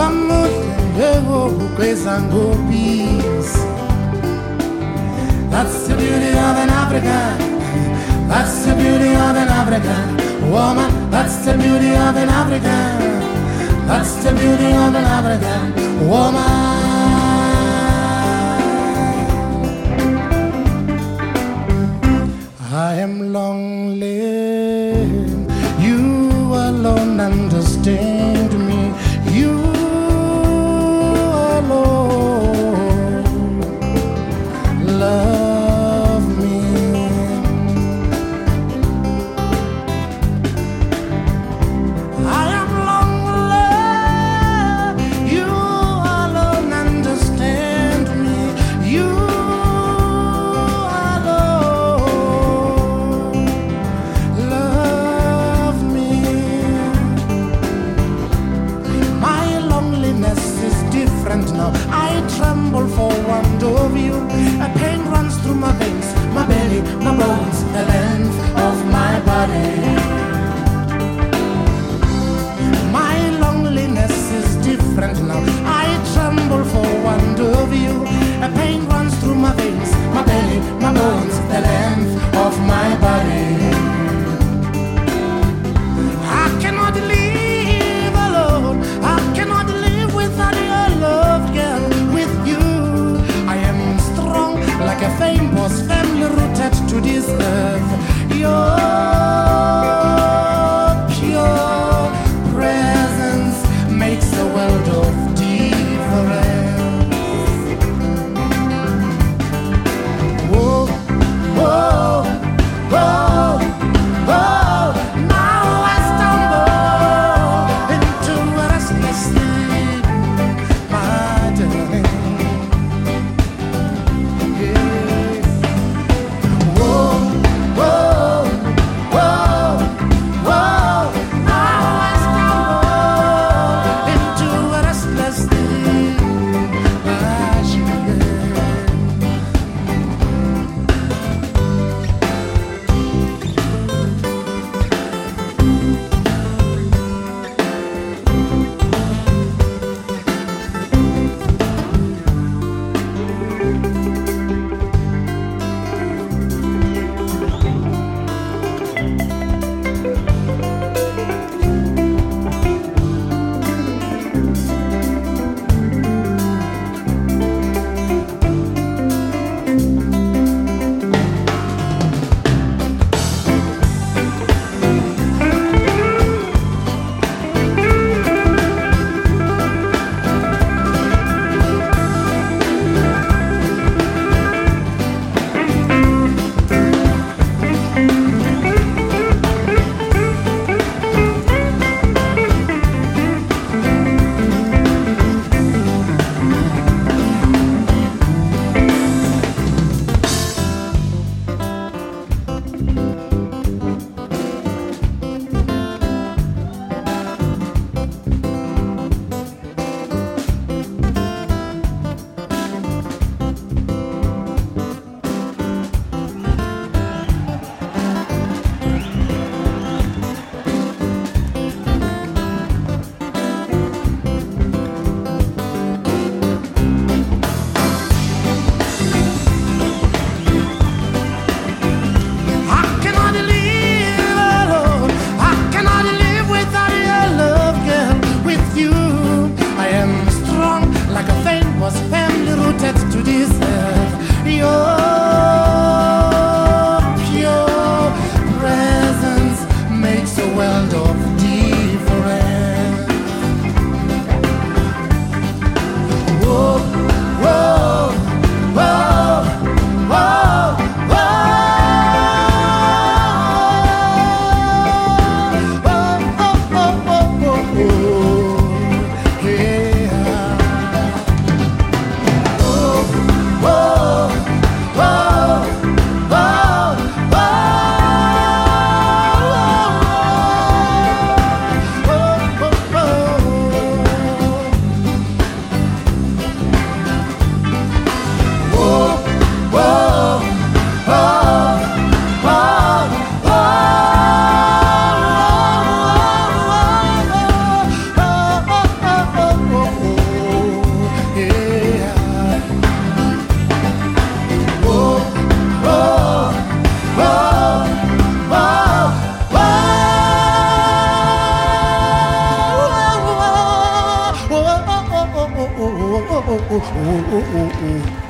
That's the beauty of an African. That's the beauty of an African woman. That's the beauty of an African. That's the beauty of an African woman. I am lonely. You alone understand me. You alone love me. I am lonely. You alone understand me. You alone love me. My loneliness is different now. I tremble for want of you. A pain runs through my veins, my belly, my bones, the length of my body. My loneliness is different now. I tremble for want of you. A pain runs through my veins, my belly, my bones, the length of my body. I cannot live alone. I cannot live without your love, girl. With you, I am strong like a famous family rooted to this earth. Your pure presence makes a world of difference. Whoa, whoa, whoa. oh, oh, oh, oh, oh, oh.